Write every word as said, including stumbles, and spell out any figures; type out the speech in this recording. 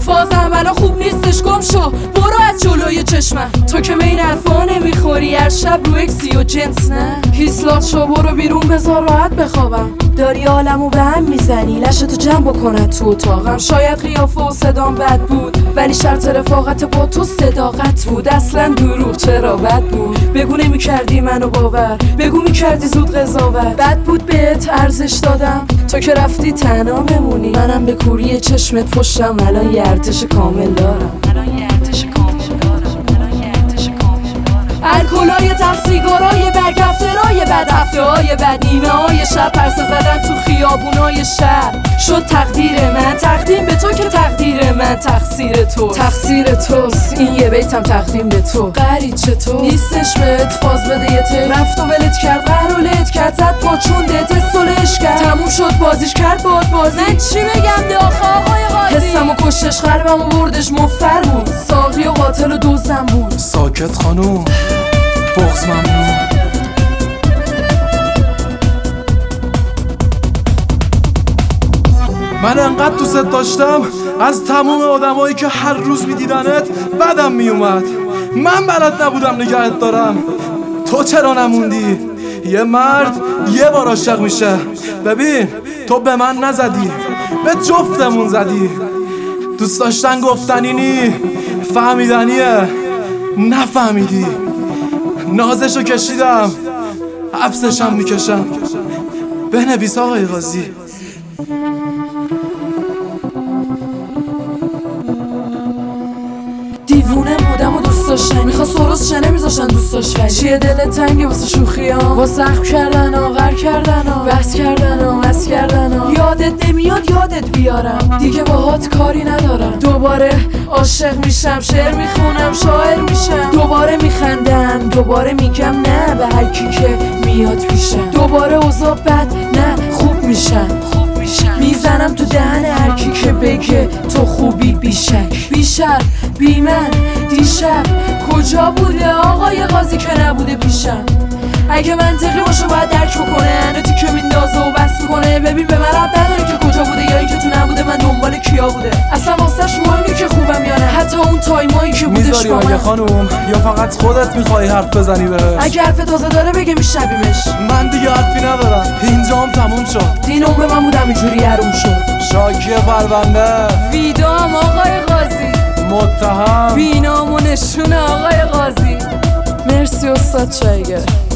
فاز عملا خوب نیستش، گم شو برو از جلوی چشمم. تو که به این حرفا نمیخوری، هر شب رو اکسی و جنس نه. هیسلات شو برو بیرون بذار راحت بخوابم. داری عالمو به هم میزنی، لشتو جمع بکنه تو اتاقم. شاید قیافه و صدام بد بود، ولی شرط رفاقت با تو صداقت بود. اصلا دروغ چرا بد بود؟ بگو نمیکردی منو باور، بگو میکردی زود قضاوت. بد بود بهت ارزش دادم، تو که رفتی تنها بمونی. منم به کوری چشمت پشتم، الان یه ارتش کامل دارم. الکلای ته، سیگارای برگ، هفته‌های بد، هفته‌های بد، نیمه های شب، پرسه زدن تو خیابونای شهر. شد تقدیر من تقدیم به تو، که تقدیر من تقصیر تو. تقصیر توست این یه بیتم تقدیم به تو. قرید چطور نیستش بهت فاز بده یه ته، رفت و ولت کرد، قهر و لت کرد، زد پاچون ده تست و لش کرد. تموم شد بازیش کرد باد بازی. من چی بگم ده آخه آقای قاضی؟ حسم و کشتش، قلبم و بردش، مفر بود. ساقی و قاتل و دزدم بود. ساکت خانوم، بغض ممنون. من انقدر دوست داشتم از تموم آدمایی که هر روز میدیدنت بدم میومد. من بلد نبودم نگهت دارم، تو چرا نموندی؟ یه مرد یه بار عاشق میشه. ببین تو به من نزدی، به جفتمون زدی. دوست داشتن گفتنینی، فهمیدنیه نفهمیدی. نازشو کشیدم، حبسشم میکشم. بنویس آقای قاضی. دیوونه بودم و دوست داشتن، میخواست سروس شنه میذاشتن دوست داشتن. چیه دلت تنگه واسه شوخی ها، واسه اخم کردن ها، غر کردن ها، بحث کردن ها، مس کردن ها. یادت نمیاد یادت بیارم، دیگه باهات کاری ندارم. دوباره عاشق میشم، شعر میخونم، شاعر میشم. دوباره میخندم، دوباره میگم نه به هر کی که میاد پیشم. دوباره اوضاع بد نه خوب میشم. میزنم تو دهن هر کی که بگه تو خوبی. بیشک بیشر بی من دیشب کجا بوده آقای قاضی که نبوده پیشم؟ اگه منطقی باشه باید درک بکنه، انتی که میندازه و بس میکنه. ببین به من رب نداره که کجا بوده یا این که تو نبوده، من دنبال کیا بوده. اصلا واسهش مهمی که خوبم یا نه، حتی اون تایمایی که بودش با من. خانوم یا فقط خودت میخوای حرف بزنی بهش؟ اگه حرف تازه داره بگه میشنویمش. من دیگه حرفی ندارم، اینجام تموم شد. دین عمر من بودم اینجوری حروم شد. شاکی پرونده ویدام آقای قاضی، متهم بینام و نشون آقای قاضی. مرسی استاد چایگر.